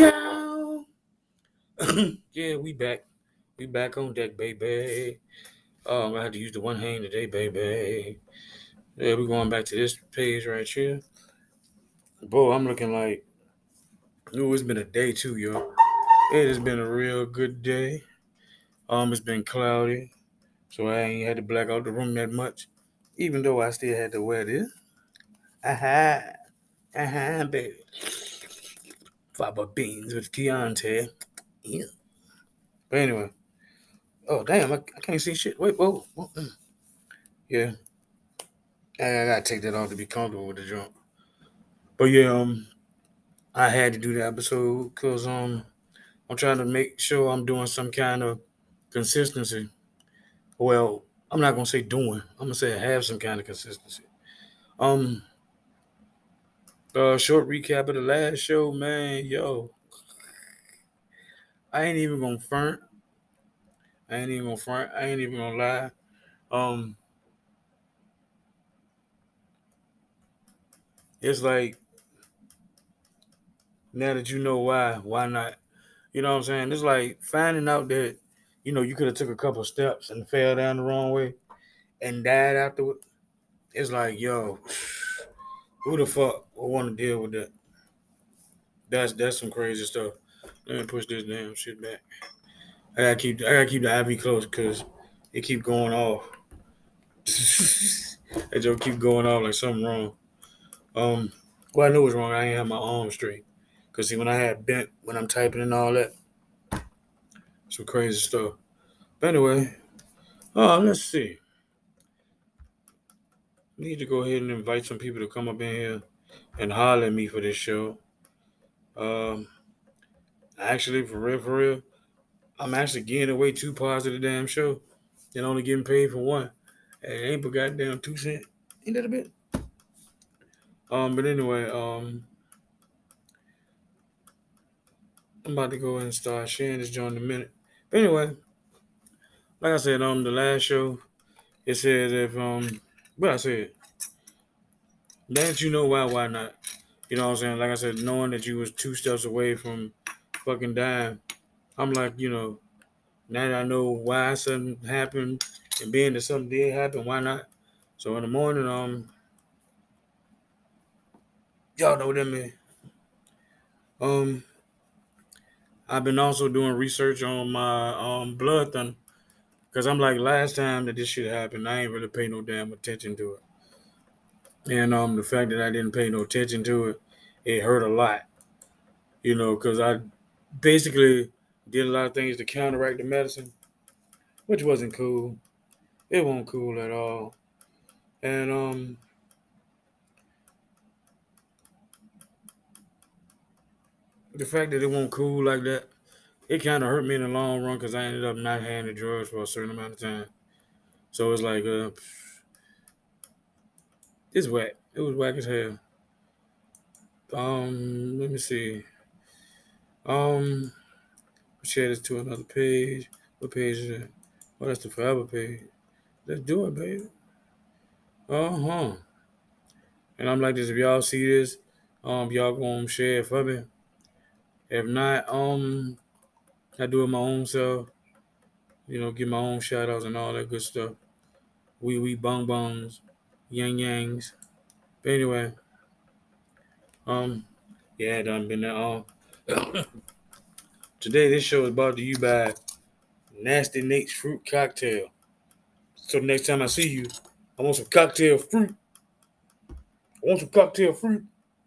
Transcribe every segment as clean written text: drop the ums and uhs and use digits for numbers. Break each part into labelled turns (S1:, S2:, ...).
S1: Yeah. Yeah, we back. We back on deck, baby. Oh, I'm gonna have to use the one hand today, baby. Yeah, we're going back to this page right here. Bro, I'm looking like, ooh, it's been a day too, yo. It has been a real good day. It's been cloudy, so I ain't had to black out the room that much. Even though I still had to wear this. Aha. Aha, baby. Fava beans with Keontae. Yeah. But anyway. Oh, damn, I can't see shit. Wait, whoa. Yeah. I gotta take that off to be comfortable with the jump. But yeah, I had to do the episode because I'm trying to make sure I'm doing some kind of consistency. Well, I'm not gonna say doing. I'm gonna say I have some kind of consistency. Um, short recap of the last show, man. Yo, I ain't even gonna front. I ain't even gonna front. I ain't even gonna lie. Um, it's like now that you know why not? You know what I'm saying? It's like finding out that you could have took a couple steps and fell down the wrong way and died afterward. It's like, yo, who the fuck would want to deal with that? That's some crazy stuff. Let me push this damn shit back. I gotta keep the IV close because it keep going off. That joke keep going off like something wrong. Um, well, I know what's wrong. I ain't have my arm straight. Cause see, when I had bent when I'm typing and all that, some crazy stuff. But anyway, let's see. Need to go ahead and invite some people to come up in here and holler at me for this show. Um, actually, for real, I'm actually getting away two parts of the damn show and only getting paid for one. And it ain't but goddamn 2 cents. Ain't that a bit? But anyway, I'm about to go ahead and start sharing this joint in a minute. But anyway, like I said, the last show, it says if what I said, now that you know why not? You know what I'm saying? Like I said, knowing that you was 2 steps away from fucking dying, I'm like, now that I know why something happened and being that something did happen, why not? So in the morning, y'all know them man. Um, I've been also doing research on my blood thunder because I'm like last time that this shit happened, I ain't really pay no damn attention to it, and the fact that I didn't pay no attention to it, it hurt a lot, because I basically did a lot of things to counteract the medicine, which wasn't cool. It wasn't cool at all, and the fact that it wasn't cool like that, it kind of hurt me in the long run because I ended up not having the drugs for a certain amount of time. So it's like, it's whack. It was whack as hell. Let me see. Um, share this to another page. What page is that? Oh, that's the forever page. Let's do it, baby. Uh-huh. And I'm like this. If y'all see this, y'all gonna share it for me. If not, I do it my own self. Give my own shout outs and all that good stuff. We bong bongs, yang yangs. But anyway, um, yeah, done been there all. Today, this show is brought to you by Nasty Nate's Fruit Cocktail. So next time I see you, I want some cocktail fruit. I want some cocktail fruit.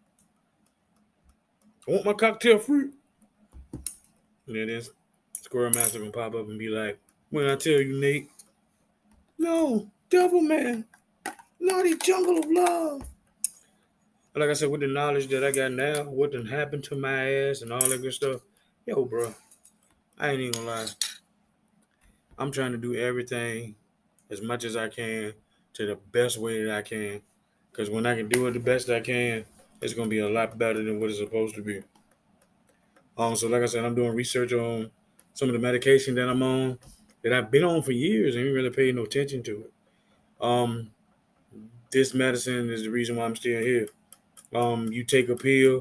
S1: I want my cocktail fruit. And then this Squirrel Master gonna pop up and be like, when I tell you, Nate, no, Devil Man, naughty jungle of love. Like I said, with the knowledge that I got now, what done happened to my ass and all that good stuff, yo, bro, I ain't even gonna lie. I'm trying to do everything as much as I can to the best way that I can. Because when I can do it the best I can, it's gonna be a lot better than what it's supposed to be. So like I said, I'm doing research on some of the medication that I'm on that I've been on for years and ain't really paid no attention to it. Um, this medicine is the reason why I'm still here. You take a pill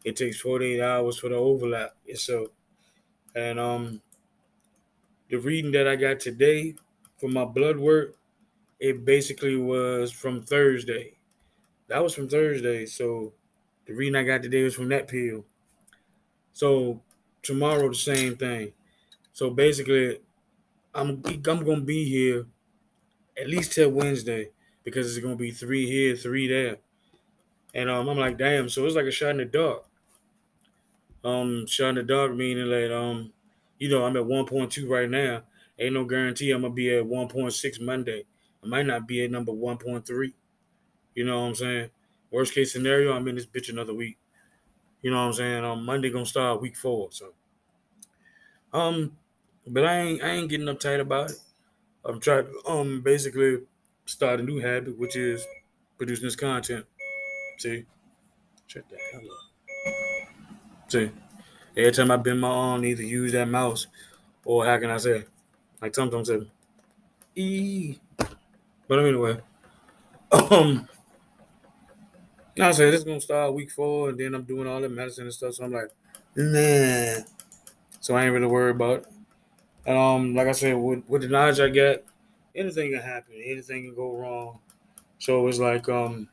S1: It takes 48 hours for the overlap. So, and the reading that I got today for my blood work, it basically was from Thursday. That was from Thursday. So the reading I got today was from that pill. So tomorrow the same thing. So basically, I'm gonna be here at least till Wednesday because it's gonna be 3 here, 3 there, and I'm like, damn. So it's like a shot in the dark. Shot in the dark meaning that I'm at 1.2 right now. Ain't no guarantee I'm gonna be at 1.6 Monday. I might not be at number 1.3. You know what I'm saying? Worst case scenario, I'm in this bitch another week. You know what I'm saying? Monday gonna start week 4. So um, but I ain't getting uptight about it. I'm trying to basically start a new habit, which is producing this content. See, shut the hell up. See, every time I bend my arm, I either use that mouse or how can I say, like Tom said, e. But anyway, um, I say this is gonna start week 4, and then I'm doing all the medicine and stuff. So I'm like, nah. So I ain't really worried about it. And like I said, with the knowledge I get, anything can happen, anything can go wrong. So it's like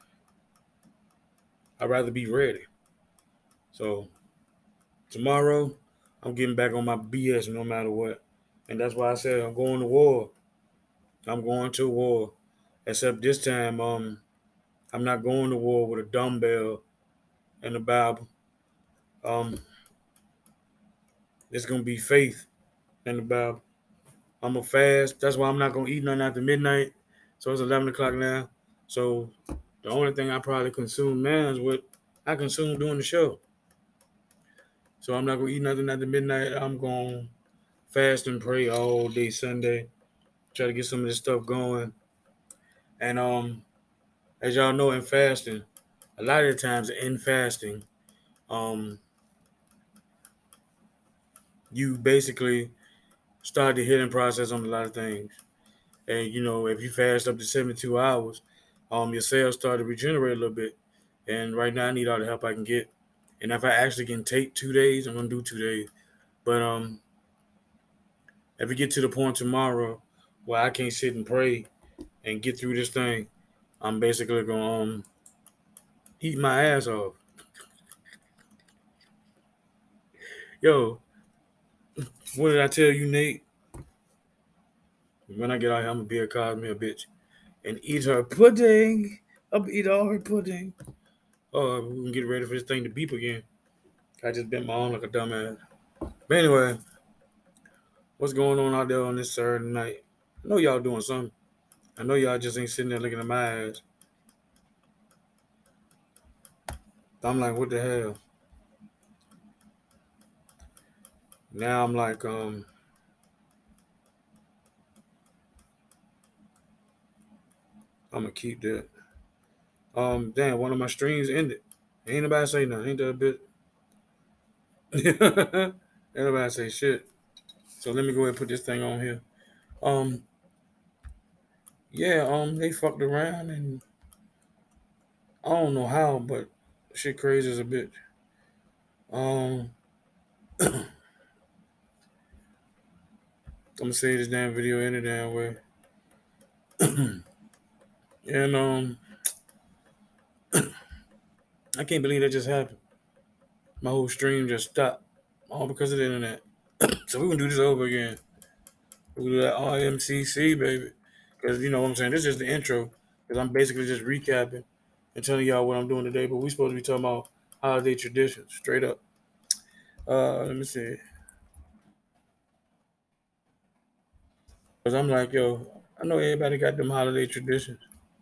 S1: I'd rather be ready. So tomorrow, I'm getting back on my BS no matter what. And that's why I said I'm going to war. I'm going to war. Except this time, I'm not going to war with a dumbbell and a Bible. Um, it's gonna be faith and the Bible. I'm gonna fast. That's why I'm not gonna eat nothing after midnight. So it's 11 o'clock now. So the only thing I probably consume now is what I consume during the show. So I'm not gonna eat nothing after midnight. I'm gonna fast and pray all day Sunday. Try to get some of this stuff going. And as y'all know, in fasting, a lot of the times in fasting, um, you basically start the healing process on a lot of things. And if you fast up to 72 hours, your cells start to regenerate a little bit. And right now, I need all the help I can get. And if I actually can take 2 days, I'm gonna do 2 days. But if we get to the point tomorrow where I can't sit and pray and get through this thing, I'm basically gonna eat my ass off. Yo, what did I tell you, Nate? When I get out here, I'm gonna be a Cosmere bitch and eat her pudding. I'm gonna eat all her pudding. Oh, we can get ready for this thing to beep again. I just bent my arm like a dumbass. But anyway, what's going on out there on this Saturday night? I know y'all doing something. I know y'all just ain't sitting there looking at my ass. I'm like, what the hell? Now I'm like, I'm gonna keep that. Damn, one of my streams ended. Ain't nobody say nothing. Ain't that a bit? Ain't nobody say shit. So let me go ahead and put this thing on here. Um, yeah, they fucked around and I don't know how, but shit crazy as a bitch. Um, I'm gonna say this damn video any damn way. And I can't believe that just happened. My whole stream just stopped, all because of the internet. So we're gonna do this over again. We'll do that RMCC, baby. Because you know what I'm saying. This is the intro. Because I'm basically just recapping and telling y'all what I'm doing today. But we supposed to be talking about holiday traditions, straight up. Let me see. Because I'm like, yo, I know everybody got them holiday traditions.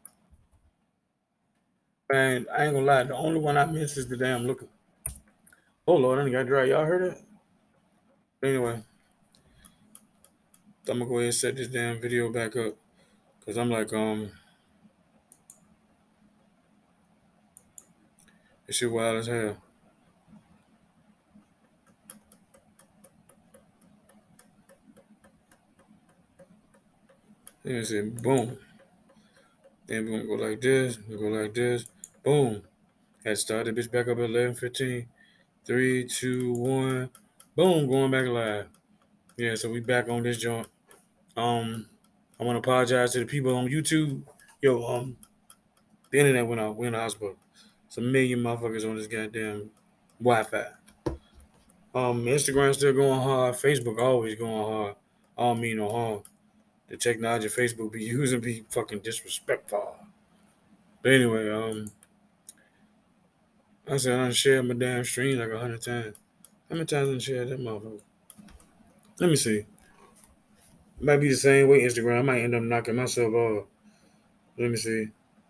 S1: Man, I ain't gonna lie. The only one I miss is the damn looker. Oh Lord, I done got dry. Y'all heard that? Anyway, I'm gonna go ahead and set this damn video back up. Cause I'm like, this shit wild as hell. Let me see, boom. Then we're gonna go like this, we go like this, boom. Had to start the bitch back up at 11:15. 3, 2, 1. Boom, going back live. Yeah, so we back on this joint. I want to apologize to the people on YouTube. Yo, the internet went out. We're in the hospital. It's a million motherfuckers on this goddamn Wi-Fi. Instagram still going hard. Facebook always going hard. I don't mean no harm. The technology Facebook be using be fucking disrespectful. But anyway, I said I done shared my damn stream like 100 times. How many times I done shared that motherfucker? Let me see. It might be the same way Instagram. I might end up knocking myself off. Let me see.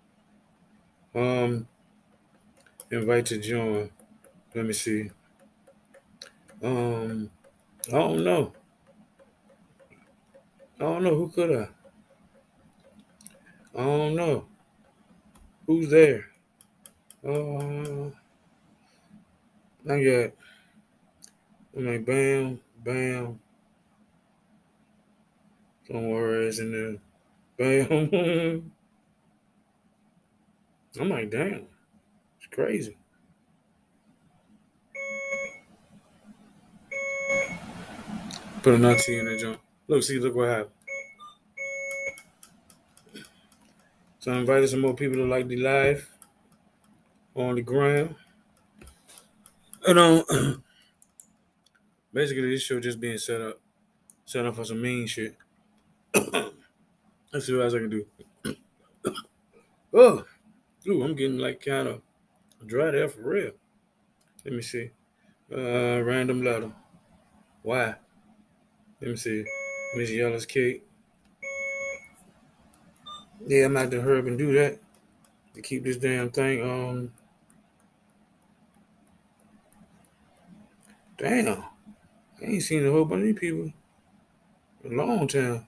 S1: Um, invite to join. Let me see. Um, I don't know. I don't know. Who could I? I don't know. Who's there? Not yet. I'm like, bam, bam. Some words in there. Bam. I'm like, damn. It's crazy. Put another T in the jump. Look what happened. So I invited some more people to like the live on the ground. And basically this show just being set up for some mean shit. Let's see what else I can do. Oh, ooh, I'm getting like kind of dry there for real. Let me see. Random letter. Why? Let me see. Miss Yella's cake. Yeah, I'm out to hurry up and do that to keep this damn thing. Damn. I ain't seen a whole bunch of these people in a long time.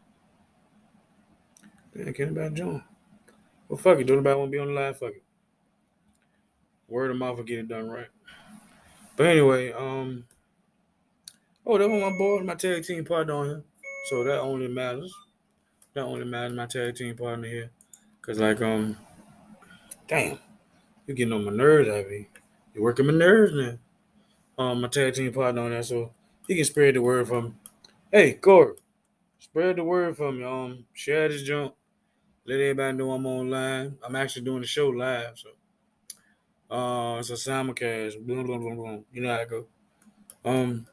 S1: Damn, can't about join. Well, fuck it. Don't nobody want to be on the live. Fuck it. Word of mouth will get it done right. But anyway, oh, that was my boy, my tag team partner on here. So that only matters. That only matters my tag team partner here. Cause like damn, you getting on my nerves, Ivy. You're working my nerves now. My tag team partner on that, so he can spread the word for me. Hey, Corey, spread the word for me. Share this junk. Let everybody know I'm online. I'm actually doing the show live, so it's a simulcast. Boom, boom, boom, boom. You know how it go. Um,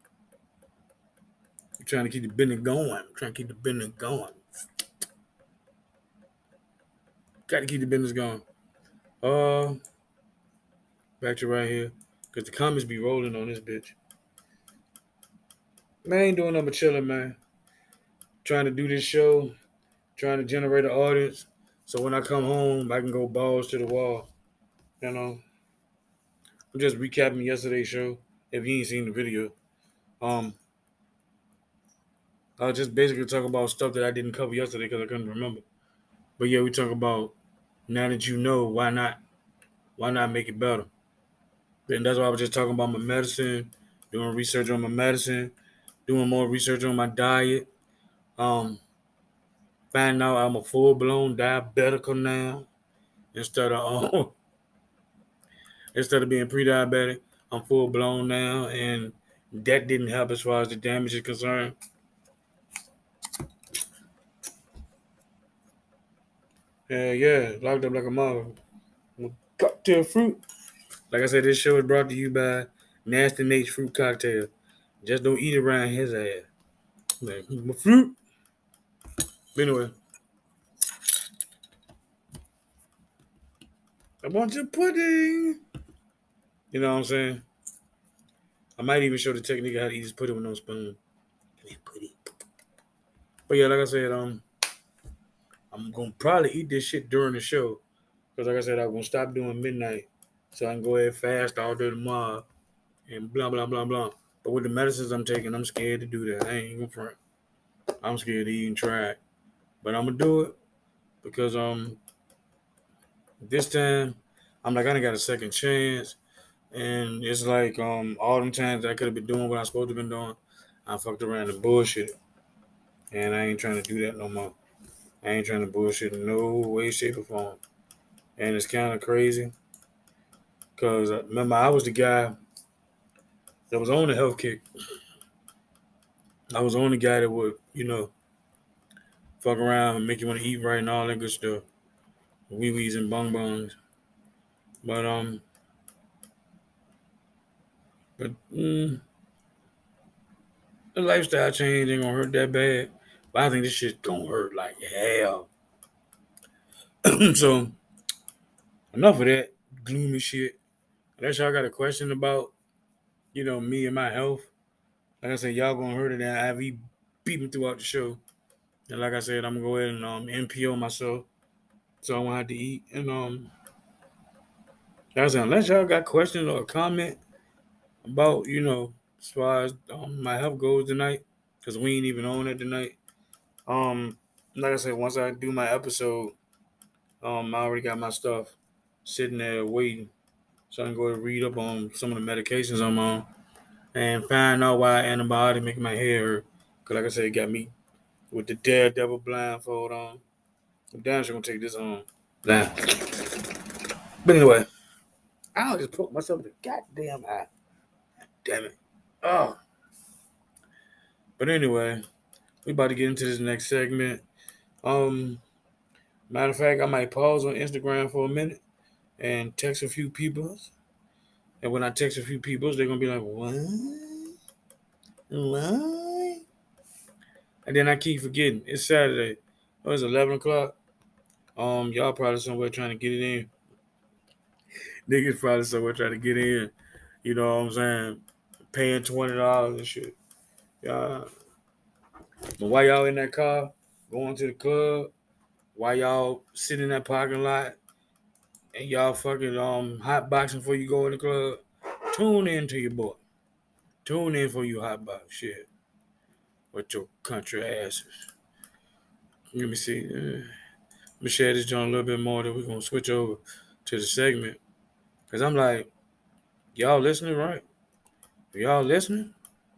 S1: trying to keep the business going. Trying to keep the business going. Got to keep the business going. Uh, back to right here, cause the comments be rolling on this bitch. Man, I ain't doing nothing but chilling, man. Trying to do this show, trying to generate an audience, so when I come home, I can go balls to the wall. You know, I'm just recapping yesterday's show. If you ain't seen the video, um, I was just basically talking about stuff that I didn't cover yesterday because I couldn't remember. But yeah, we talk about now that you know, why not? Why not make it better? And that's why I was just talking about my medicine, doing research on my medicine, doing more research on my diet. Um, finding out I'm a full blown diabetical now instead of instead of being pre-diabetic. I'm full blown now, and that didn't help as far as the damage is concerned. Yeah, locked up like a mother. Cocktail fruit. Like I said, this show is brought to you by Nasty Nate's Fruit Cocktail. Just don't eat around his ass. Like, my fruit. But anyway, I want your pudding. You know what I'm saying? I might even show the technique of how to eat this pudding with no spoon. Pudding. But yeah, like I said, I'm gonna probably eat this shit during the show. Because like I said, I'm gonna stop doing midnight. So I can go ahead fast all day tomorrow and blah blah blah blah. But with the medicines I'm taking, I'm scared to do that. I ain't gonna front. I'm scared to even try it. But I'm gonna do it because this time I'm like I done got a second chance. And it's like all them times I could have been doing what I'm supposed to have been doing, I fucked around and bullshit. And I ain't trying to do that no more. I ain't trying to bullshit in no way, shape, or form. And it's kind of crazy. Because remember, I was the guy I was on the health kick. I was on the guy that would, fuck around and make you want to eat right and all that good stuff. Wee wees and bong bongs. But the lifestyle change ain't gonna hurt that bad. But I think this shit's gonna hurt like hell. So enough of that gloomy shit. Unless y'all got a question about, me and my health. Like I said, y'all gonna hear it and I be beeping throughout the show. And like I said, I'm gonna go ahead and NPO myself. So I won't have to eat. And like I said, unless y'all got questions or a comment about, as far as my health goes tonight, because we ain't even on it tonight. Like I said, once I do my episode, I already got my stuff sitting there waiting. So I can go and read up on some of the medications I'm on and find out why antibiotic make my hair hurt. Cause like I said, it got me with the daredevil blindfold on. I'm damn sure gonna take this on. Nah. But anyway, I'll just poke myself in the goddamn eye. Damn it. Oh. But anyway, we about to get into this next segment. Matter of fact, I might pause on Instagram for a minute and text a few people. And when I text a few people, they're gonna be like, "What? What?" And then I keep forgetting. It's Saturday. Oh, it's 11 o'clock. Y'all probably somewhere trying to get it in. Niggas probably somewhere trying to get in. You know what I'm saying? Paying $20 and shit. Yeah. But while y'all in that car, going to the club, while y'all sitting in that parking lot, and y'all fucking hot boxing before you go in the club, tune in to your boy. Tune in for you hot box shit with your country asses. Let me see. Let me share this joint a little bit more. Then we're gonna switch over to the segment. Cause I'm like, y'all listening, right? Y'all listening?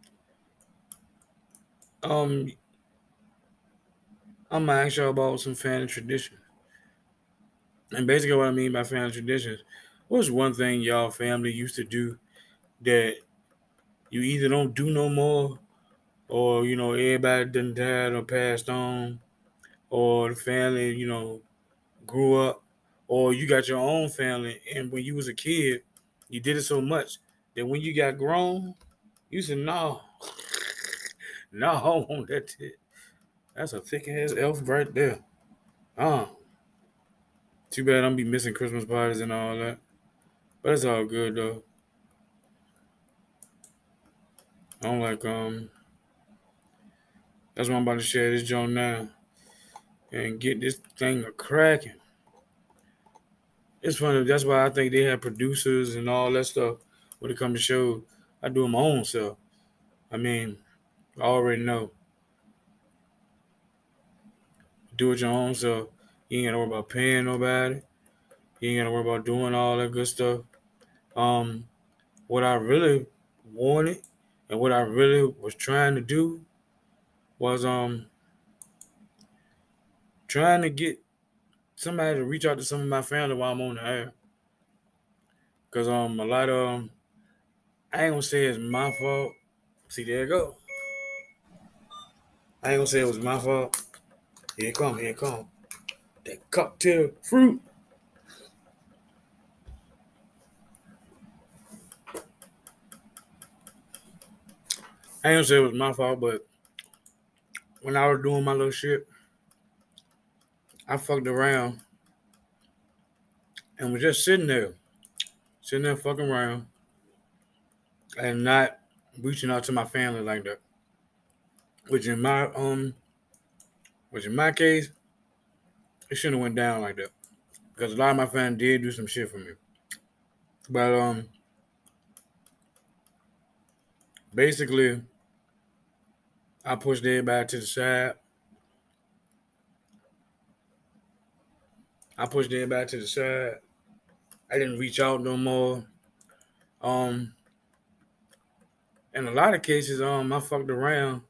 S1: I'm gonna ask y'all about some family traditions. And basically what I mean by family traditions, what's one thing y'all family used to do that you either don't do no more, or everybody done died or passed on, or the family grew up, or you got your own family, and when you was a kid, you did it so much that when you got grown, you said, no, no, I want that shit. That's a thick ass elf right there. Too bad I'm be missing Christmas parties and all that. But it's all good though. I'm like, that's why I'm about to share this joint now and get this thing a cracking. It's funny. That's why I think they have producers and all that stuff when it comes to shows. I do it my own self. I mean, I already know. Do it your own self. You ain't gotta worry about paying nobody. You ain't gotta worry about doing all that good stuff. Um, what I really wanted and what I really was trying to do was trying to get somebody to reach out to some of my family while I'm on the air. Cause a lot of I ain't gonna say it's my fault. See, there you go. I ain't gonna say it was my fault. Here it come, here it come. That cocktail fruit. I ain't gonna say it was my fault, but when I was doing my little shit, I fucked around and was just sitting there fucking around and not reaching out to my family like that. Which in my case, it shouldn't have went down like that. Because a lot of my family did do some shit for me. But basically I pushed everybody to the side. I pushed everybody to the side. I didn't reach out no more. In a lot of cases, I fucked around.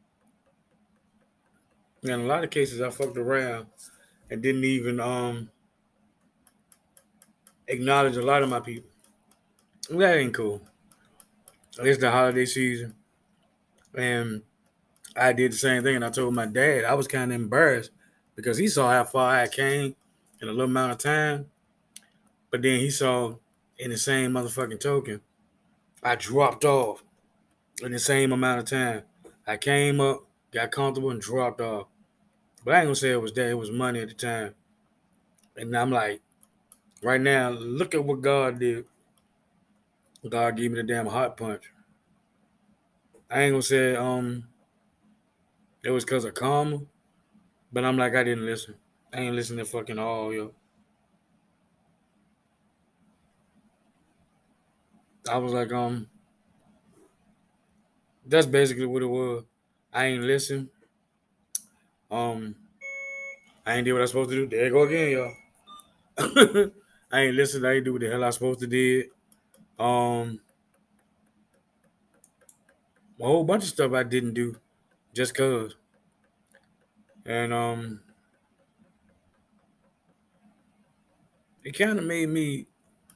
S1: In a lot of cases, I fucked around and didn't even acknowledge a lot of my people. That ain't cool. It's the holiday season, and I did the same thing. And I told my dad I was kind of embarrassed because he saw how far I came in a little amount of time, but then he saw in the same motherfucking token I dropped off in the same amount of time. I came up, got comfortable, and dropped off. But I ain't gonna say it was that. It was money at the time. And I'm like, right now, look at what God did. God gave me the damn hot punch. I ain't gonna say it was because of karma, but I'm like, I didn't listen. I ain't listening to fucking all, yo. I was like, that's basically what it was. I ain't listen. Um, I ain't did what I supposed to do. There you go again, y'all. I ain't listen. I ain't do what the hell I supposed to did. Um, a whole bunch of stuff I didn't do just cause. And it kind of made me.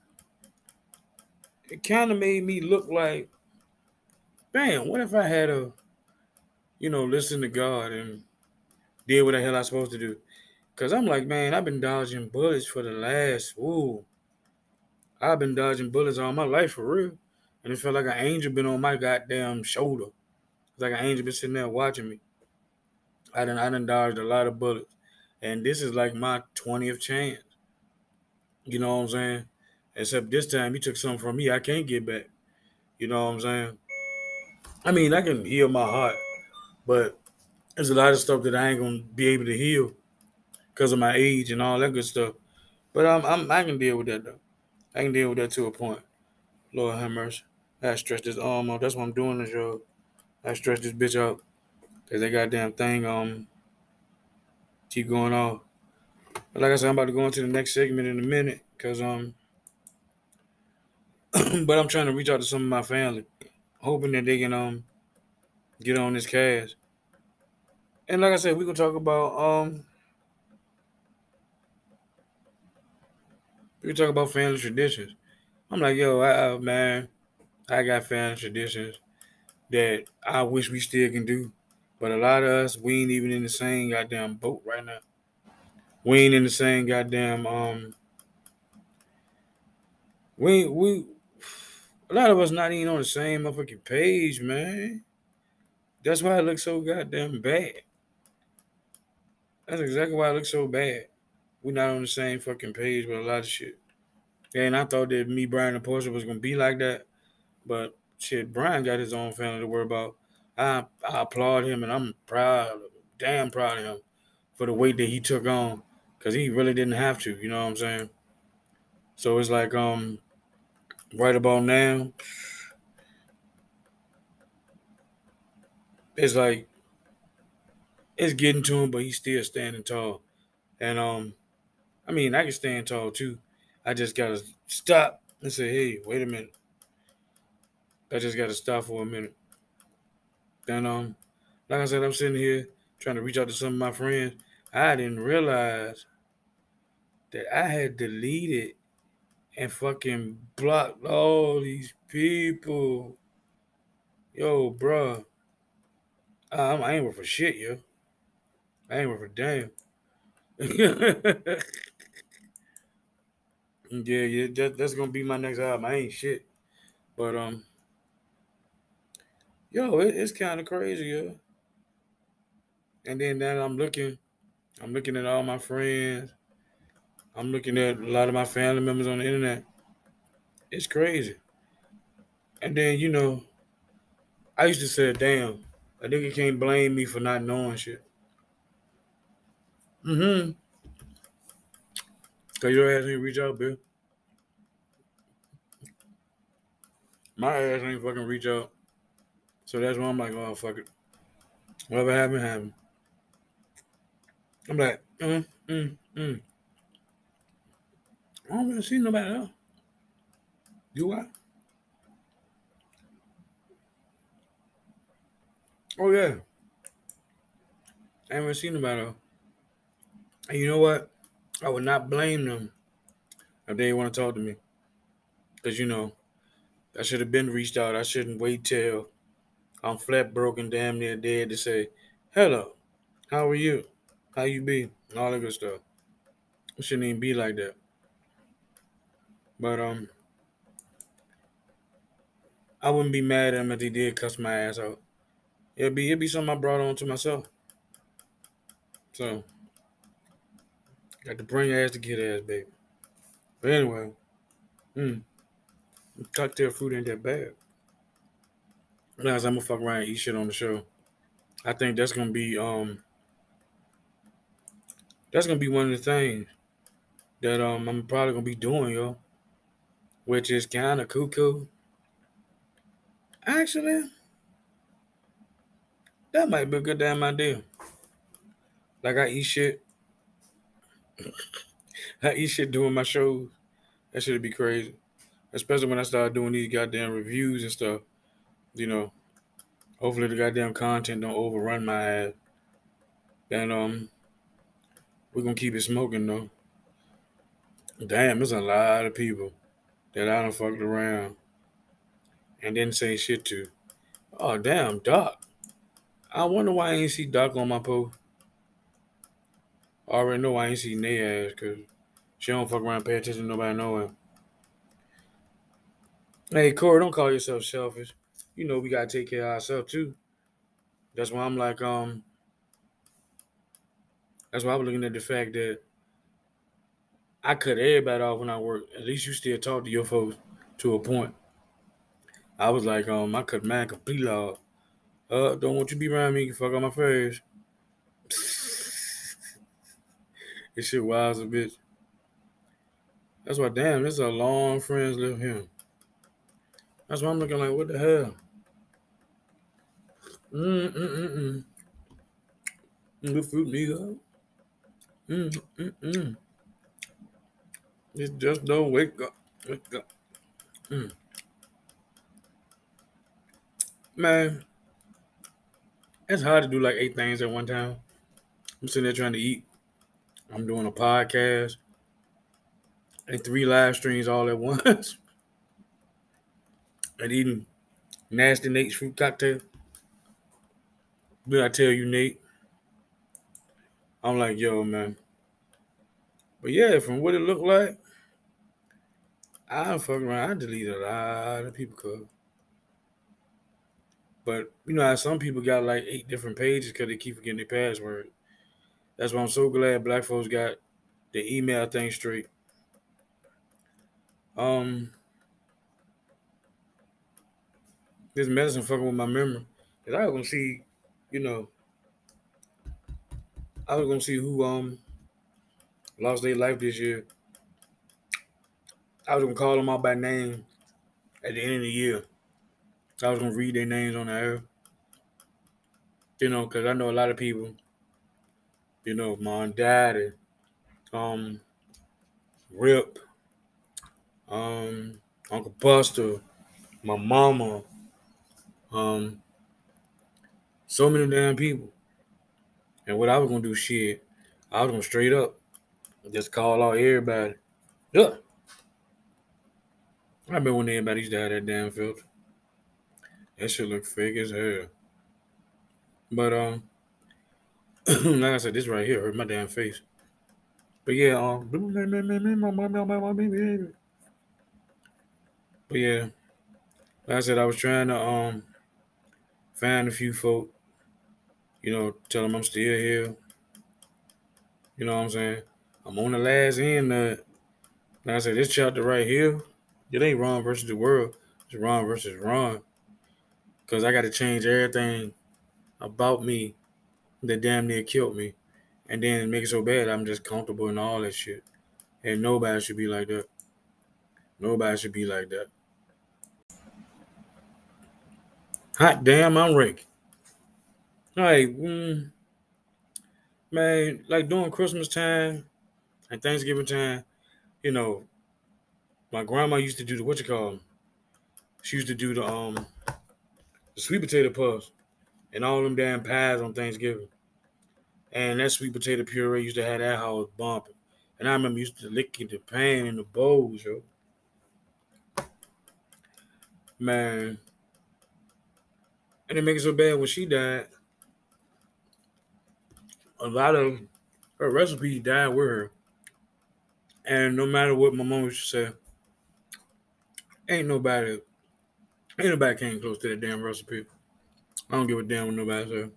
S1: It kind of made me look like, damn. What if I had listen to God and did what the hell I supposed to do? Cause I'm like, man, I've been dodging bullets for the last. Ooh, I've been dodging bullets all my life for real, and it felt like an angel been on my goddamn shoulder. It's like an angel been sitting there watching me. I done dodged a lot of bullets, and this is like my 20th chance. You know what I'm saying? Except this time he took something from me I can't get back. You know what I'm saying? I mean, I can heal my heart, but there's a lot of stuff that I ain't gonna be able to heal because of my age and all that good stuff. But I can deal with that though. I can deal with that to a point. Lord have mercy. I stretch this arm out. That's what I'm doing this job. I stretch this bitch out because that goddamn thing keep going off. But like I said, I'm about to go into the next segment in a minute because but I'm trying to reach out to some of my family, hoping that they can get on this cast. And like I said, we gonna talk about we can talk about family traditions. I'm like, yo, man, I got family traditions that I wish we still can do. But a lot of us, we ain't even in the same goddamn boat right now. We ain't in the same goddamn we a lot of us not even on the same motherfucking page, man. That's why it looks so goddamn bad. That's exactly why it looks so bad. We're not on the same fucking page with a lot of shit. And I thought that me, Brian, and Portia was gonna be like that, but shit, Brian got his own family to worry about. I applaud him, and I'm proud, damn proud of him for the weight that he took on, because he really didn't have to. You know what I'm saying? So it's like right about now, it's like it's getting to him, but he's still standing tall. And I mean, I can stand tall too. I just gotta stop and say, hey, wait a minute. I just gotta stop for a minute. Then like I said, I'm sitting here trying to reach out to some of my friends. I didn't realize that I had deleted and fucking blocked all these people. Yo, bruh. I ain't worth for shit, yo. I ain't worth for damn. Yeah, that's gonna be my next album. I ain't shit. But yo, it's kind of crazy, yo. And then now I'm looking at all my friends. I'm looking at a lot of my family members on the internet. It's crazy. And then, I used to say, damn, a nigga can't blame me for not knowing shit. Mm-hmm. Cause your ass ain't reach out, Bill. My ass ain't fucking reach out. So that's why I'm like, oh, fuck it. Whatever happened, happened. I'm like, I don't really see nobody else. Do I? Oh, yeah. I ain't really seen nobody else. And you know what? I would not blame them if they want to talk to me. Because, I should have been reached out. I shouldn't wait till I'm flat broken, damn near dead to say, hello, how are you? How you be? And all that good stuff. It shouldn't even be like that. But I wouldn't be mad at him if he did cuss my ass out. It'd be something I brought on to myself. So got to bring ass to get ass, baby. But anyway, cocktail fruit ain't that bad. Realize I'm gonna fuck around and eat shit on the show. I think that's gonna be one of the things that I'm probably gonna be doing, yo. Which is kinda cuckoo. Actually, that might be a good damn idea. Like I eat shit. I eat shit doing my shows. That shit'd be crazy. Especially when I start doing these goddamn reviews and stuff. You know, hopefully the goddamn content don't overrun my ass. And we're gonna keep it smoking though. Damn, there's a lot of people that I done fucked around and didn't say shit to. Oh damn, Doc. I wonder why I ain't see Doc on my post. I already know I ain't see Nay ass because she don't fuck around, pay attention to nobody knowing. Hey Corey, don't call yourself selfish. You know we gotta take care of ourselves too. That's why I'm like, that's why I'm looking at the fact that I cut everybody off when I work. At least you still talk to your folks to a point. I was like, I cut mine completely off. Don't want you to be around me, you fuck on my face. This shit wild as a bitch. That's why, damn, this is a long friends live here. That's why I'm looking like, what the hell? Mm-mm-mm-mm. Good fruit, nigga. Mm-mm-mm. It just don't wake up. Wake up. Mm. Man, it's hard to do like 8 things at one time. I'm sitting there trying to eat. I'm doing a podcast and 3 live streams all at once. And eating nasty Nate's fruit cocktail. Did I tell you, Nate? I'm like, yo, man. But yeah, from what it looked like, I fucking around. I deleted a lot of people, cuz. But you know how some people got like 8 different pages because they keep forgetting their password. That's why I'm so glad black folks got the email thing straight. This medicine fucking with my memory. Cause I was gonna see, you know, I was gonna see who lost their life this year. I was gonna call them out by name at the end of the year. I was gonna read their names on the air. You know, cause I know a lot of people, you know, mom, dad, um, Rip, Uncle Buster, my mama, um, so many damn people. And what I was gonna do, shit, I was gonna straight up just call out everybody. Yeah. I remember when everybody used to have that damn filter. That shit look fake as hell. But like I said, this right here hurt my damn face. But yeah, but yeah, like I said, I was trying to find a few folk, you know, tell them I'm still here. You know what I'm saying? I'm on the last end. Like I said, this chapter right here, it ain't Ron versus the world. It's Ron versus Ron. Cause I got to change everything about me that damn near killed me, and then make it so bad I'm just comfortable in all that shit. And nobody should be like that. Nobody should be like that. Hot damn, I'm Rick. Like, man, like during Christmas time and Thanksgiving time, you know, my grandma used to do the what you call 'em? She used to do the sweet potato puffs and all them damn pies on Thanksgiving. And that sweet potato puree used to have that house bumping. And I remember used to licking the pan in the bowls, yo. Man. And it makes it so bad when she died. A lot of her recipes died with her. And no matter what my mom used to say, ain't nobody came close to that damn recipe. I don't give a damn what nobody say.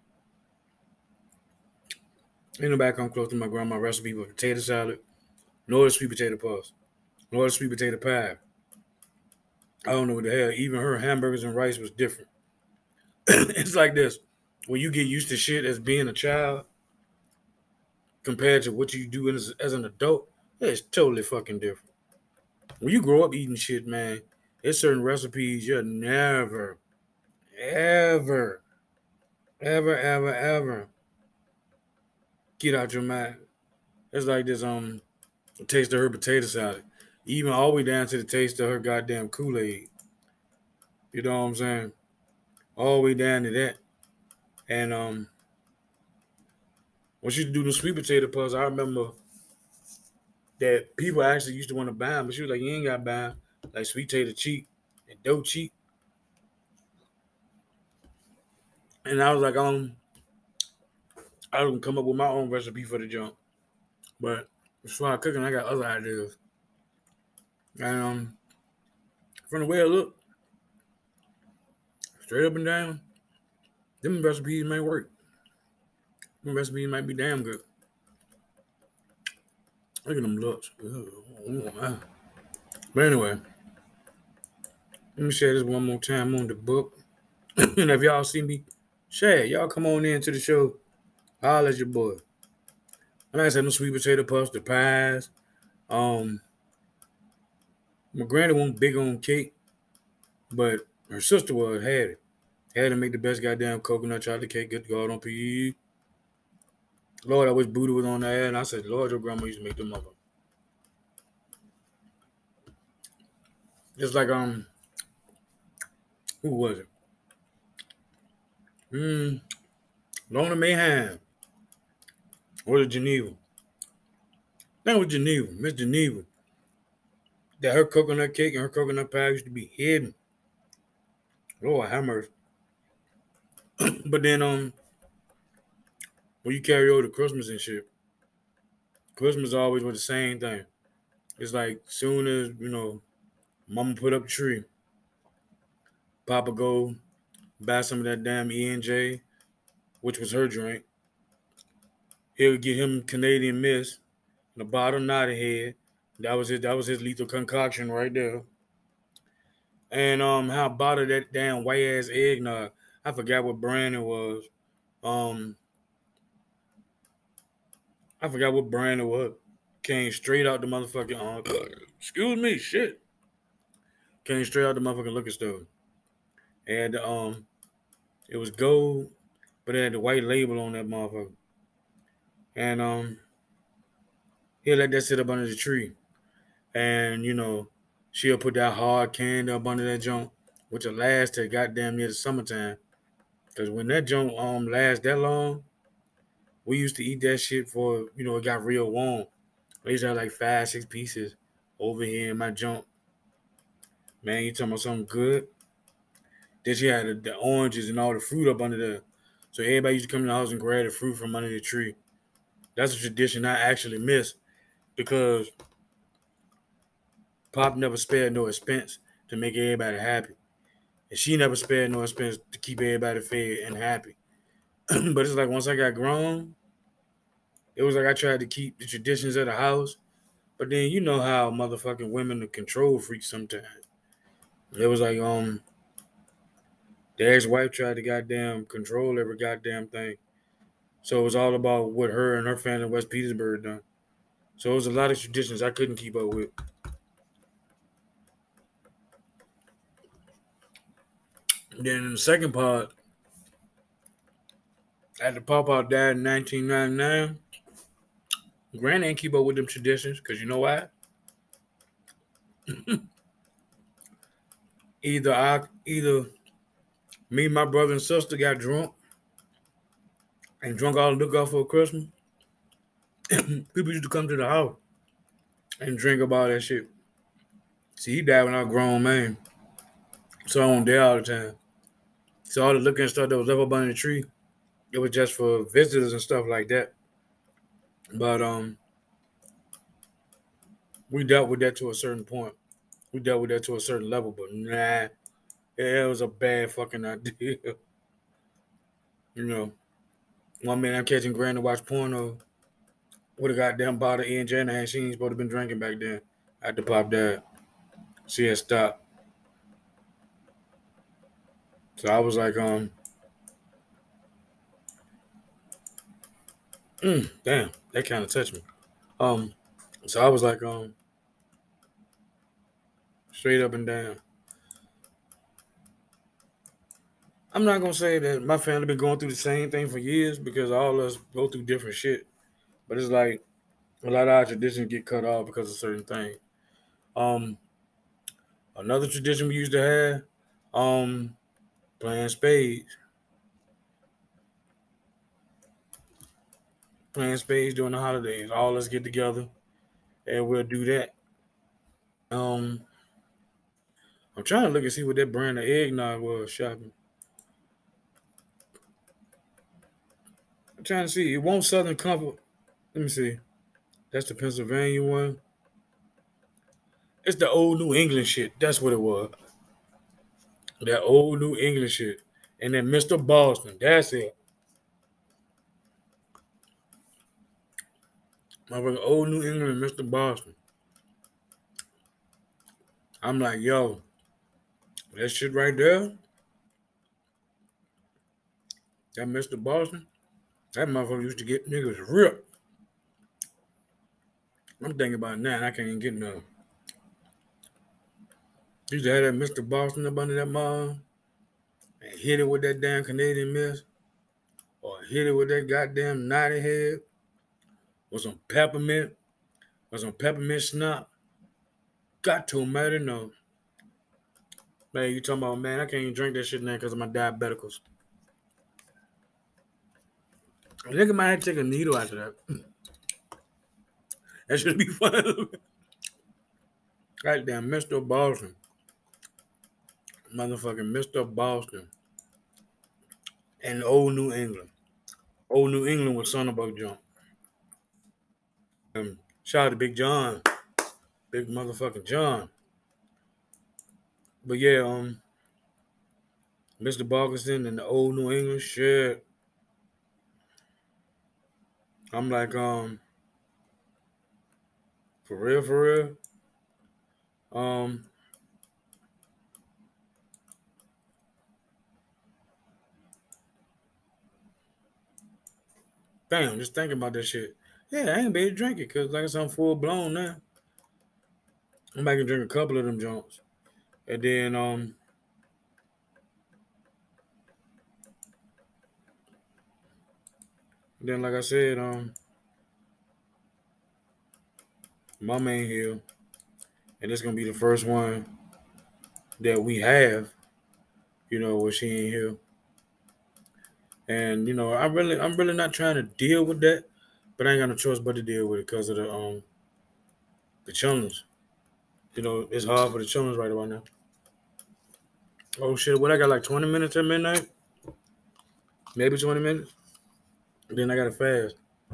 S1: Ain't nobody come close to my grandma's recipe for potato salad, nor the sweet potato puffs, nor the sweet potato pie. I don't know what the hell. Even her hamburgers and rice was different. It's like this. When you get used to shit as being a child compared to what you do as an adult, it's totally fucking different. When you grow up eating shit, man, there's certain recipes you'll never, ever, ever get out your mind. It's like this taste of her potato salad. Even all the way down to the taste of her goddamn Kool-Aid. You know what I'm saying? All the way down to that. And when she used to do the sweet potato puffs, I remember that people actually used to want to buy them, but she was like, "You ain't got to buy them. Like sweet potato cheap and dough cheap." And I was like, I was gonna come up with my own recipe for the junk. But as far as cooking, I got other ideas. And from the way I look, straight up and down, them recipes may work. Them recipes might be damn good. Look at them looks. But anyway, let me share this one more time on the book. And if y'all see me, share. Y'all come on in to the show. Holla at your boy. And like I said, no sweet potato puffs, the pies. Um, my granny wasn't big on cake, but her sister had it. Had to make the best goddamn coconut chocolate cake. Good God on PE. Lord, I wish Buddha was on there. And I said, Lord, your grandma used to make them up. Just like who was it? Lorna Mayhem. Or the Geneva. That was Geneva, Miss Geneva. That her coconut cake and her coconut pie used to be hidden. Lord have mercy. But then when you carry over to Christmas and shit, Christmas always was the same thing. It's like soon as, mama put up the tree, Papa go buy some of that damn E&J, which was her drink. He'll get him Canadian Mist and a bottle Naughty Head. That was his lethal concoction right there. And how about that damn white ass eggnog. I forgot what brand it was. Um I forgot what brand it was. Came straight out the motherfucking excuse me, shit. Came straight out the motherfucking liquor store. And it was gold, but it had the white label on that motherfucker. And he'll let that sit up under the tree. And she'll put that hard candy up under that junk, which will last till goddamn near the summertime. Cause when that junk lasts that long, we used to eat that shit for it got real warm. I used to have like 5, 6 pieces over here in my junk. Man, you talking about something good? Then she had the oranges and all the fruit up under there. So everybody used to come in the house and grab the fruit from under the tree. That's a tradition I actually miss because Pop never spared no expense to make everybody happy. And she never spared no expense to keep everybody fed and happy. But it's like once I got grown, it was like I tried to keep the traditions of the house. But then you know how motherfucking women are control freaks sometimes. It was like the ex-wife tried to goddamn control every goddamn thing. So it was all about what her and her family in West Petersburg done. So it was a lot of traditions I couldn't keep up with. Then in the second part, after Papa died in 1999, Granny ain't keep up with them traditions because you know why? Either me, my brother, and sister got drunk and drunk all the liquor for Christmas. People used to come to the house and drink about that shit. See, he died when I was a grown man. So I went there all the time. So all the looking stuff that was left up under the tree, it was just for visitors and stuff like that. But we dealt with that to a certain point. We dealt with that to a certain level, but nah, it was a bad fucking idea. You know, one minute I'm catching Grand to watch porno with a goddamn bottle of J in her hand. She ain't supposed to been drinking back then. After Pop died, she had stopped. So I was like, damn, that kind of touched me. Um, so I was like, straight up and down. I'm not gonna say that my family been going through the same thing for years because all of us go through different shit. But it's like a lot of our traditions get cut off because of certain things. Um, Another tradition we used to have, um, playing spades, playing spades during the holidays. All us get together and we'll do that. Um, I'm trying to look and see what that brand of eggnog was shopping. I'm trying to see. It won't Southern Comfort. Let me see. That's the Pennsylvania one. It's the old New England shit. That's what it was. That old New England shit. And then Mr. Boston. That's it. Motherfucker, old New England and Mr. Boston. I'm like, yo, that shit right there, that Mr. Boston, that motherfucker used to get niggas ripped. I'm thinking about it now, and I can't even get none. Used to have that Mr. Boston up under that mom and hit it with that damn Canadian Mist or hit it with that goddamn naughty head or some peppermint snot. Got to matter no. Man, you talking about, man, I can't even drink that shit now because of my diabeticals. A nigga might have to take a needle after that. That should be fun. Goddamn Mr. Boston. Motherfucking Mr. Boston. And old New England. Old New England was son of a jump. Shout out to Big John. Big motherfucking John. But yeah, Mr. Barkerson and the old New England shit. I'm like, for real, for real. Um, Damn, just thinking about that shit. Yeah, I ain't be able to drink it because like I said, I'm full blown now. I'm back and drink a couple of them joints. And then like I said, mama ain't here. And it's gonna be the first one that we have, where she ain't here. And I'm really not trying to deal with that, but I ain't got no choice but to deal with it because of the challenge. It's hard for the challenge right about now. Oh shit, what I got like 20 minutes at midnight? Maybe 20 minutes. And then I gotta fast.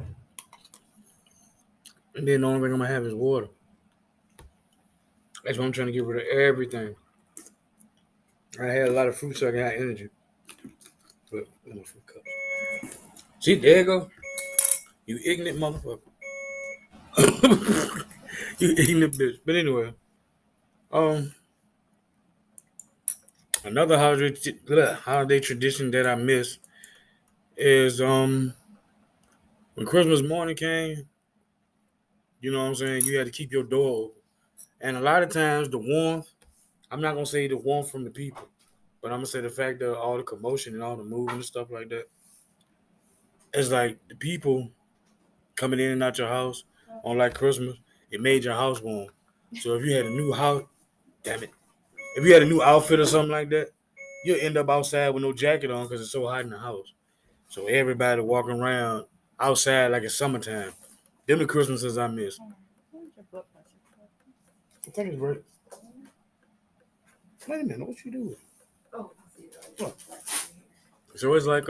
S1: And then the only thing I'm gonna have is water. That's why I'm trying to get rid of everything. I had a lot of fruit so I can have energy. But fruit cups. See, there you go. You ignorant motherfucker. You ignorant bitch. But anyway, um, another holiday tradition that I miss is when Christmas morning came, you know what I'm saying, you had to keep your door open. And a lot of times the warmth, I'm not gonna say the warmth from the people, but I'm gonna say the fact that all the commotion and all the moving and stuff like that. It's like the people coming in and out your house on like Christmas, it made your house warm. So if you had a new house, damn it, if you had a new outfit or something like that, you'll end up outside with no jacket on because it's so hot in the house. So everybody walking around outside like it's summertime. Them the Christmases I miss. I think it's right. Wait a minute, what you doing? So it's like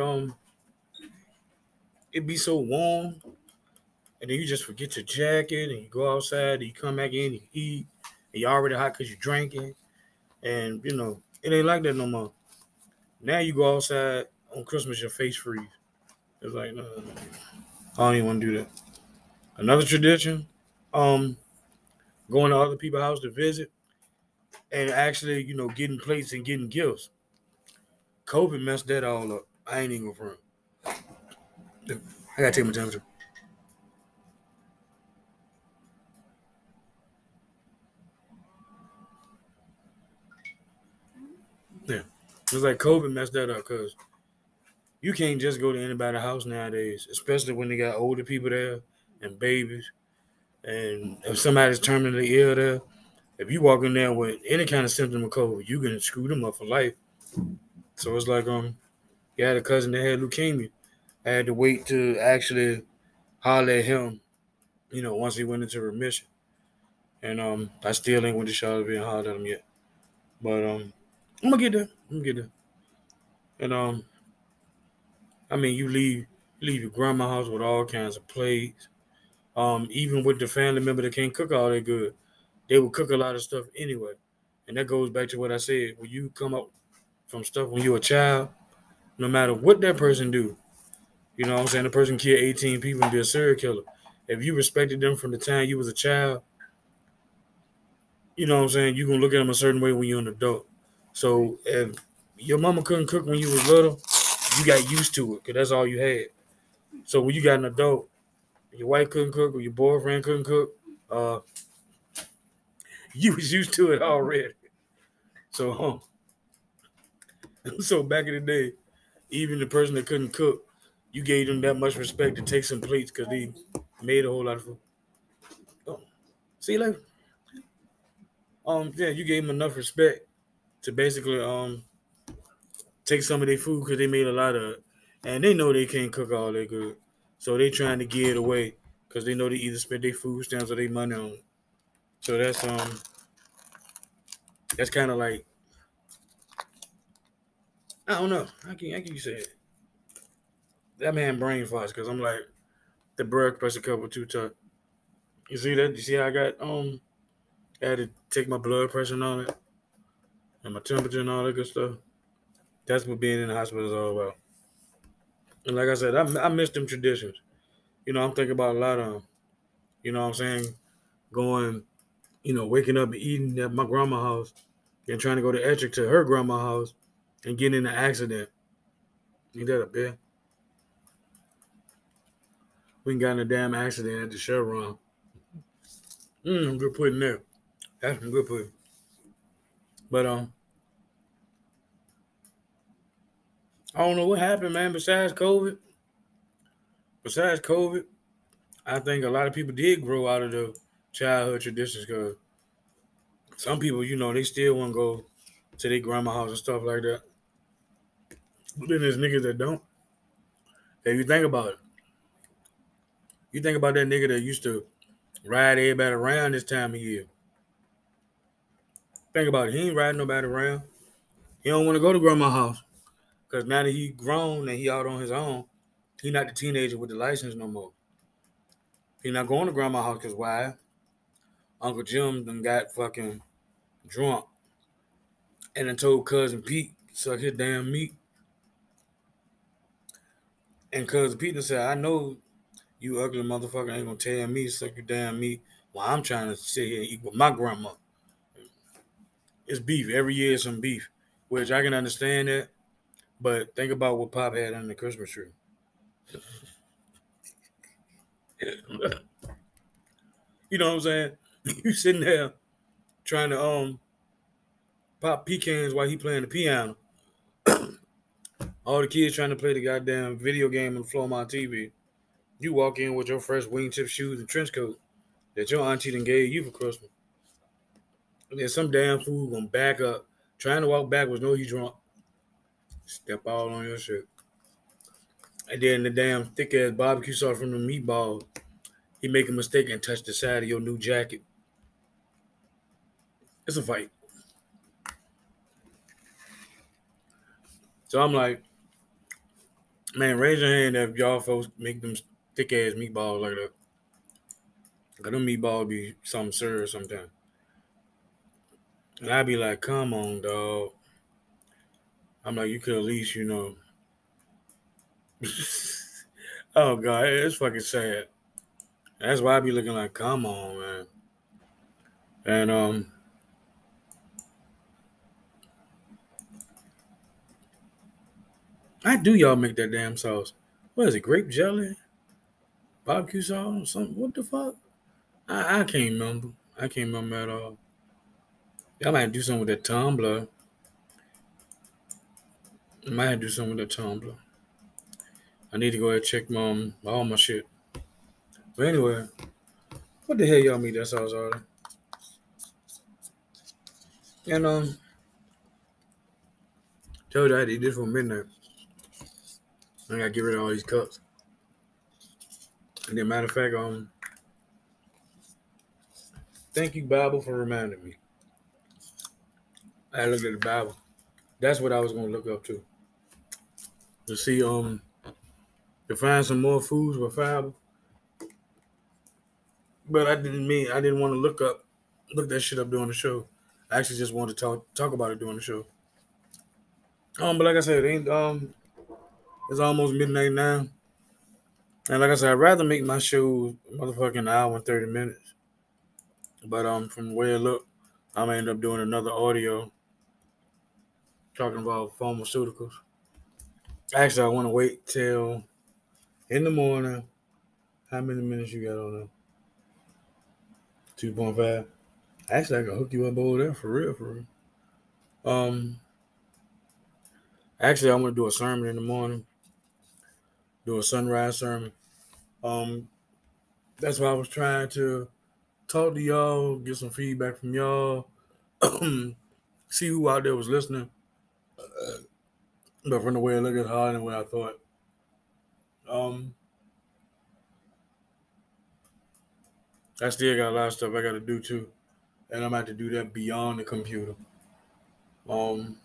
S1: it be so warm, and then you just forget your jacket, and you go outside, and you come back in, you eat, and you already hot because you're drinking, and it ain't like that no more. Now you go outside on Christmas, your face freeze. It's like, no, I don't even want to do that. Another tradition, um, going to other people's house to visit, and actually, getting plates and getting gifts. COVID messed that all up. I ain't even gonna front. I gotta take my temperature. Yeah, it's like COVID messed that up because you can't just go to anybody's house nowadays, especially when they got older people there and babies. And if somebody's terminally ill there, if you walk in there with any kind of symptom of COVID, you can screw them up for life. So it's like you had a cousin that had leukemia. I had to wait to actually holler at him, once he went into remission. And I still ain't went to Charlotte and hollered at him yet. But I'm gonna get there. I'm gonna get there. And I mean, you leave your grandma's house with all kinds of plates. Even with the family member that can't cook all that good, they will cook a lot of stuff anyway. And that goes back to what I said. When you come up from stuff when you're a child, no matter what that person do, you know what I'm saying? The person kill 18 people and be a serial killer. If you respected them from the time you was a child, you know what I'm saying, you're gonna look at them a certain way when you're an adult. So if your mama couldn't cook when you was little, you got used to it because that's all you had. So when you got an adult, your wife couldn't cook or your boyfriend couldn't cook, uh, you was used to it already. So so back in the day, even the person that couldn't cook, you gave them that much respect to take some plates because they made a whole lot of food. Oh, see, like, yeah, you gave them enough respect to basically take some of their food because they made a lot of it, and they know they can't cook all that good, so they trying to give it away because they know they either spend their food stamps or their money on it. So that's kind of like, I don't know. How can you say it? That man brain farts because I'm like the blood pressure couple too tough. You see that? You see how I got I had to take my blood pressure and all that, and my temperature and all that good stuff. That's what being in the hospital is all about. And like I said, I miss them traditions. I'm thinking about a lot of them. You know what I'm saying? Going, waking up and eating at my grandma's house and trying to go to Ettrick to her grandma's house and getting in an accident. Ain't that a bit? We got in a damn accident at the Chevron. Good pudding there. That's some good pudding. But I don't know what happened, man. Besides COVID, I think a lot of people did grow out of the childhood traditions because some people, they still want to go to their grandma house and stuff like that. But then there's niggas that don't. If you think about it, you think about that nigga that used to ride everybody around this time of year. Think about it. He ain't riding nobody around. He don't want to go to grandma's house because now that he grown and he out on his own, he not the teenager with the license no more. He not going to grandma's house because why? Uncle Jim done got fucking drunk and then told cousin Pete suck his damn meat. And cousin Pete done said, I know you ugly motherfucker ain't gonna tell me suck your damn meat while I'm trying to sit here and eat with my grandma. It's beef. Every year is some beef. Which I can understand that. But think about what Pop had on the Christmas tree. You know what I'm saying? You sitting there trying to pop pecans while he playing the piano. All the kids trying to play the goddamn video game on the floor of my TV. You walk in with your fresh wingtip shoes and trench coat that your auntie done gave you for Christmas. And then some damn fool gonna back up, trying to walk backwards, know he drunk. Step all on your shit. And then the damn thick ass barbecue sauce from the meatballs, he make a mistake and touch the side of your new jacket. It's a fight. So I'm like, man, raise your hand if y'all folks make them thick ass meatballs like that. Cause them meatballs be something serious sometimes. And I be like, come on, dog. I'm like, you could at least, oh god, it's fucking sad. That's why I be looking like, come on, man. And I do y'all make that damn sauce. What is it? Grape jelly, barbecue sauce, or something? What the fuck? I can't remember. I can't remember at all. Y'all might do something with that tumbler. I might do something with that tumbler. I need to go ahead and check my all my shit. But anyway, what the hell y'all make that sauce out of? And told you I had to eat this for midnight. I gotta get rid of all these cups. And then matter of fact, thank you Bible for reminding me. I looked at the Bible. That's what I was gonna look up to see to find some more foods with fiber. But I didn't want to look that shit up during the show. I actually just wanted to talk about it during the show. But like I said, it ain't it's almost midnight now. And like I said, I'd rather make my show motherfucking hour and 30 minutes. But from the way it look, I'm gonna end up doing another audio talking about pharmaceuticals. Actually, I want to wait till in the morning. How many minutes you got on there? 2.5. Actually, I can hook you up over there for real, for real. Um, actually, I'm gonna do a sermon in the morning. Do a sunrise sermon. Um, that's why I was trying to talk to y'all, get some feedback from y'all, see who out there was listening. But from the way I look at hard and the way I thought, um, I still got a lot of stuff I got to do too, and I'm about to do that beyond the computer. Um,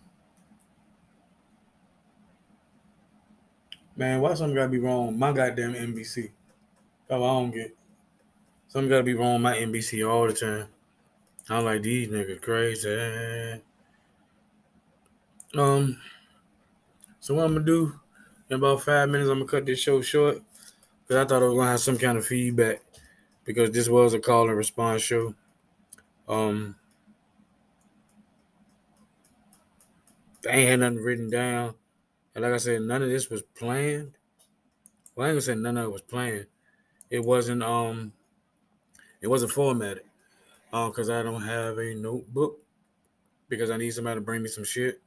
S1: man, why something gotta be wrong with my goddamn NBC? Oh, I don't get something gotta be wrong with my NBC all the time. I'm like these niggas crazy. Um, so what I'm gonna do in about 5 minutes, I'm gonna cut this show short because I thought I was gonna have some kind of feedback because this was a call and response show. Um, I ain't had nothing written down, and like I said, none of this was planned. Well, I ain't gonna say none of it was planned. It wasn't it wasn't formatted. Because I don't have a notebook because I need somebody to bring me some shit.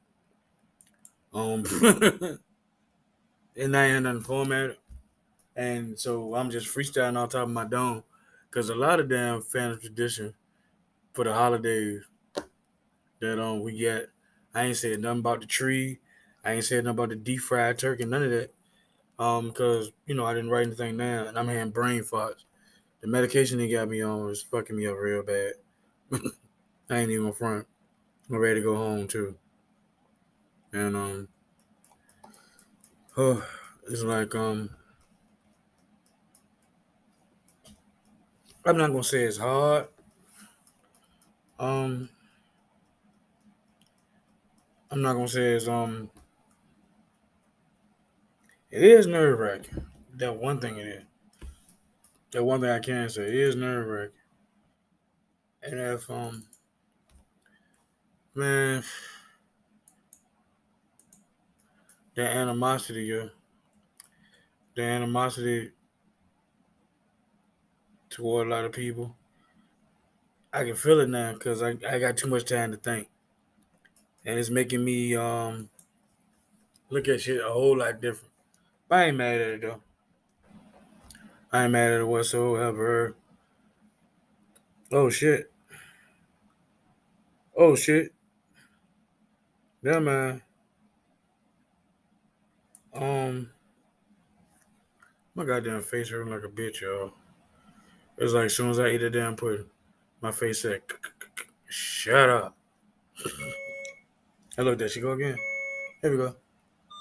S1: And I ain't nothing formatted, and so I'm just freestyling on top of my dome. Because a lot of damn family tradition for the holidays that we got, I ain't said nothing about the tree. I ain't said nothing about the deep fried turkey, none of that. Because I didn't write anything down, and I'm having brain farts. The medication they got me on is fucking me up real bad. I ain't even front. I'm ready to go home too, and it's like I'm not gonna say it's hard. Um, I'm not gonna say it's it is nerve wracking. That one thing it is. That one thing I can say it is nerve wracking. And if man, that animosity, the animosity toward a lot of people, I can feel it now because I got too much time to think, and it's making me look at shit a whole lot different. But I ain't mad at it though. I ain't mad at it whatsoever. Oh shit. Oh shit. Yeah man. Um, my goddamn face hurting like a bitch, y'all. It's like as soon as I eat a damn pudding, my face said, "Shut up." I looked at she go again. Here we go.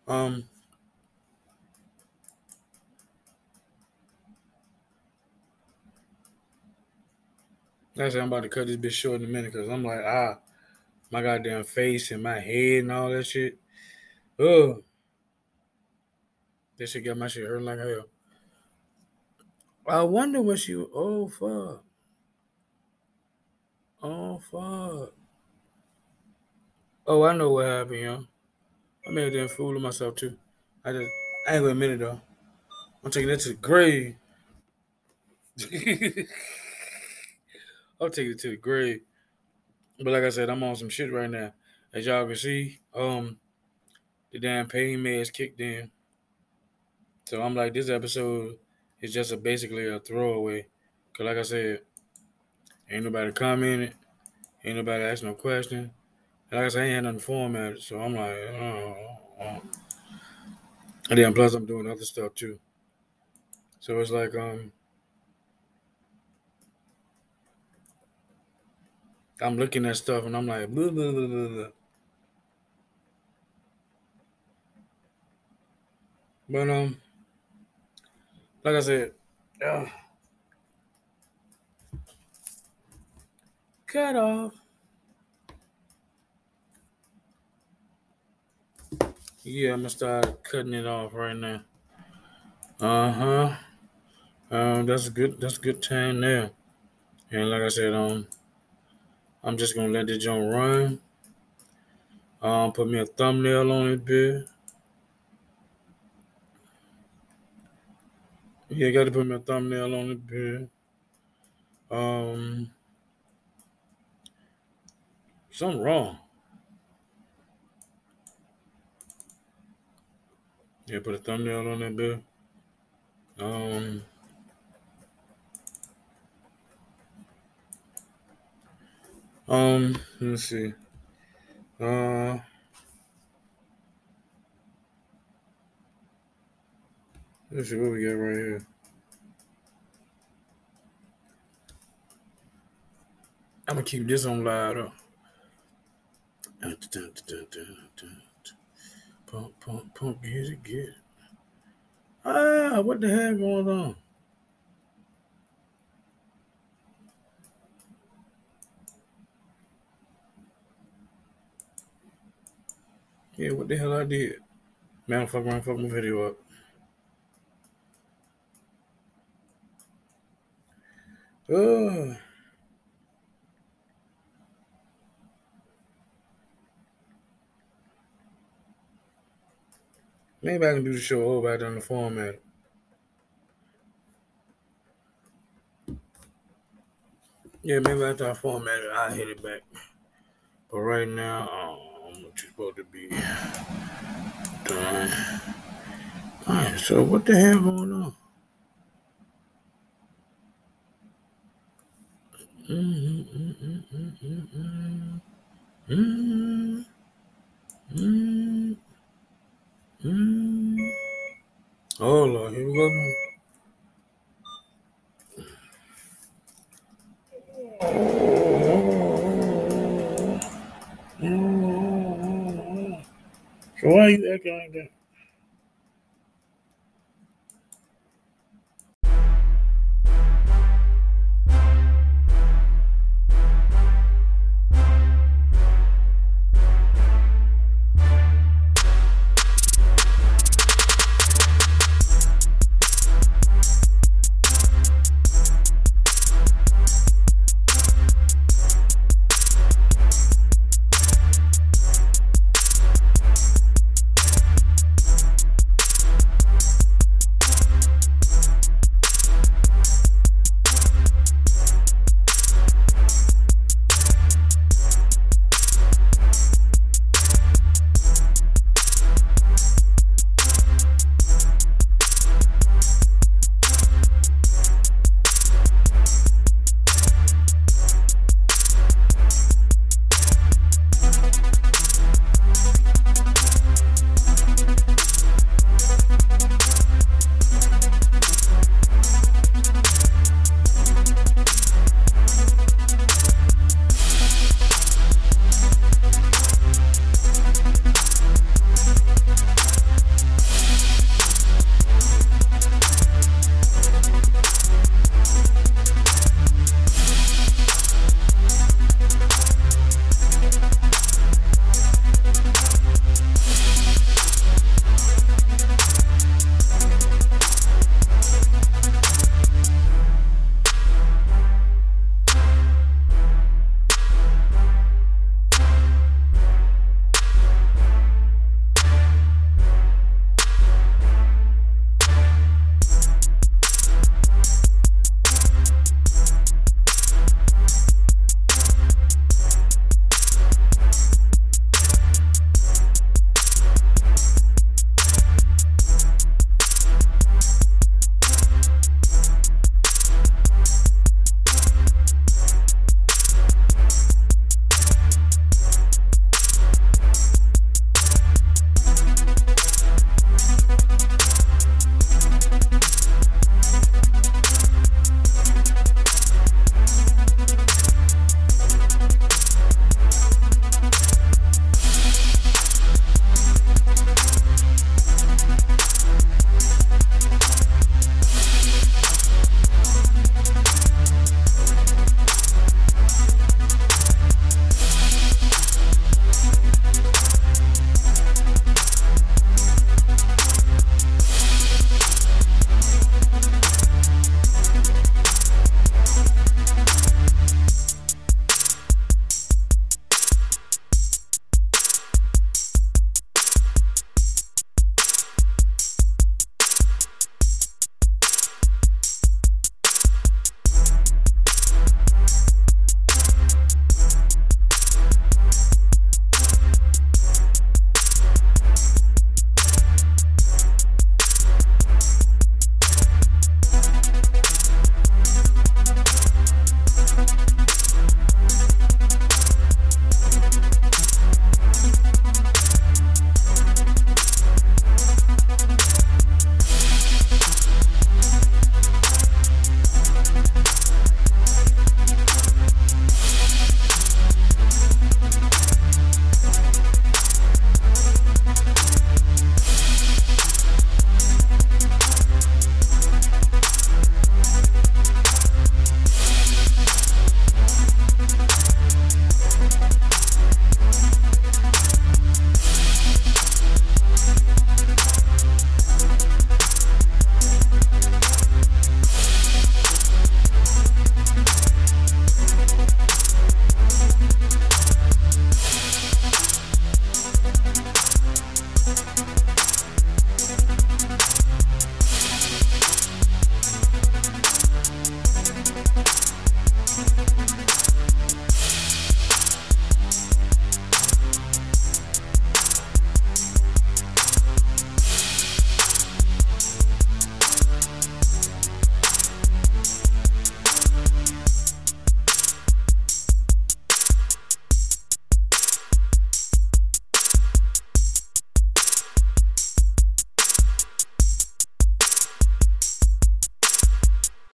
S1: Actually, I'm about to cut this bitch short in a minute because I'm like, my goddamn face and my head and all that shit. Oh, this shit got my shit hurting like hell. I wonder what she. Oh fuck. Oh fuck. Oh, I know what happened, yo. I made a damn fool of myself too. I ain't gonna admit it though. I'm taking that to the grave. I'm taking it to the grave. But like I said, I'm on some shit right now. As y'all can see, the damn pain meds kicked in. So I'm like, this episode is just basically a throwaway. Cause like I said, ain't nobody commented, ain't nobody asked no question. And like I said, I ain't had nothing formatted. So I'm like, oh. And then plus I'm doing other stuff too. So it's like I'm looking at stuff and I'm like, blah, blah, blah, blah, blah. But like I said, cut off. Yeah, I'm gonna start cutting it off right now. Uh-huh. That's a good. That's a good time there. And like I said, I'm just gonna let this joint run. Put me a thumbnail on it, bit. Yeah, got to put me a thumbnail on it, bit. Um, something wrong. Yeah, put a thumbnail on that, bit. Um, let's see. Let's see what we got right here. I'm gonna keep this on loud up. Pump, get it. What the hell going on? Yeah, what the hell I did? Man, fuck around, fuck my video up. Oh, maybe I can do the show over back on the format. Yeah, maybe after I format it, I'll hit it back. But right now, I'm not supposed to be done. Alright, so what the hell going on? Oh Lord, here we go. So why are you acting like that?